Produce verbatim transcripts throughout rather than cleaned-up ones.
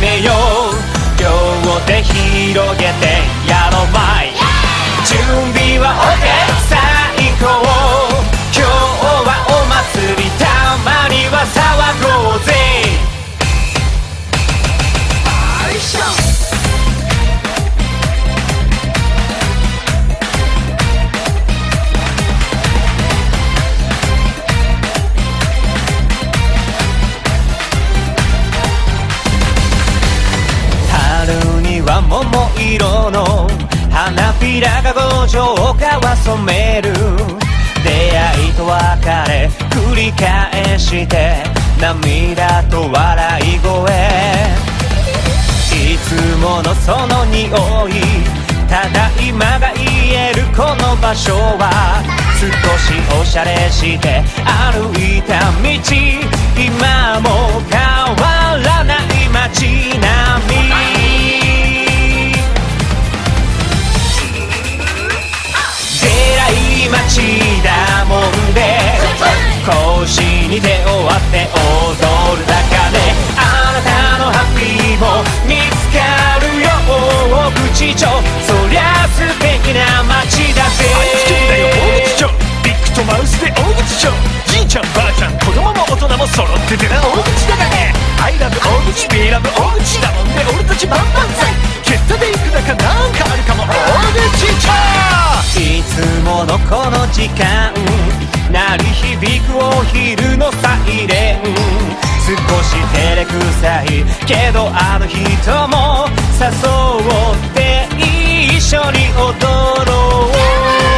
めよう。両手広げてやろまい。準備は OK 最高。今日はお祭り、たまには騒ごうぜ。春には桃色の花びらが五条川染める。出会いと別れ繰り返して涙と笑い声。いつものその匂い、ただいまが言えるこの場所は。少しおしゃれして歩いた道、今も変わらない街並み。街だもんで腰に手を当て踊るだけで、あなたのハッピーも見つかるよ大口町。そりゃ素敵な街だぜ。 愛知県だよ大口町、ビッグとマウスで大口町。じいちゃんばあちゃん子供も大人も揃っててな大口だがね。I love 大口 We love 大口だもんで俺たち万々歳。決定で行くだかなんかあるかも大口町。 いつものこの時間、鳴り響くお昼のサイレン。少し照れくさいけどあの人も誘って一緒に踊ろう。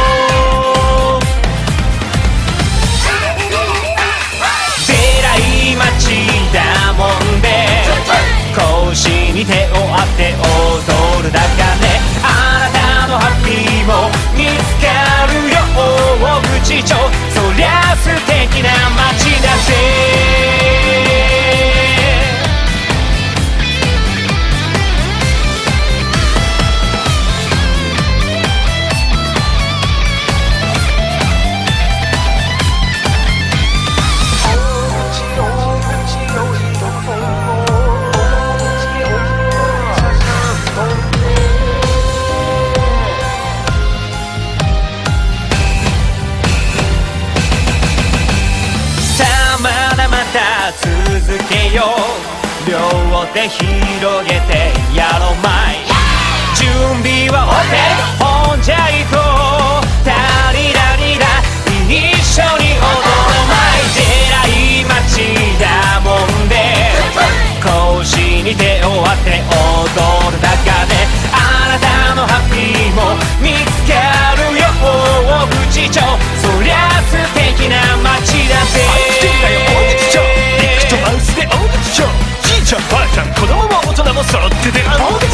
出会い街だもんで腰に手を当て踊るだけね。あなたのハッピーも見つかるよ大口町。そりゃ素敵な街だぜ。続けよう。両手広げてやろまい。準備は OK ほんじゃいこう。タリラリラ一緒に踊ろまい。出会い街だもんで腰に手を当て踊るだけで、あなたのハッピーも見つかるよ大口町。そりゃ素敵な街だぜ。 愛知県だよ大口町、マウスで大口町。じいちゃんばあちゃん子供も大人も揃ってて大口